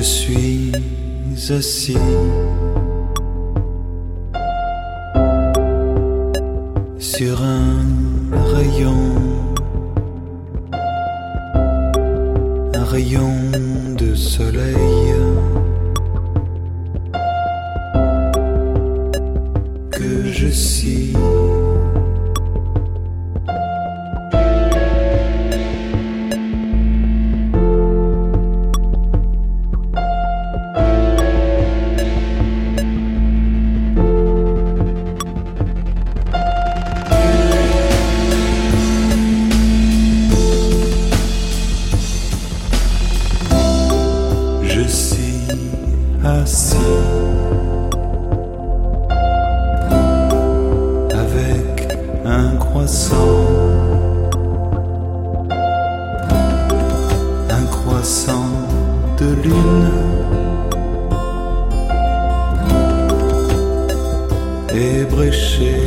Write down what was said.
Je suis assis sur un rayon de soleil que je scie. Je suis assis avec un croissant de lune ébréché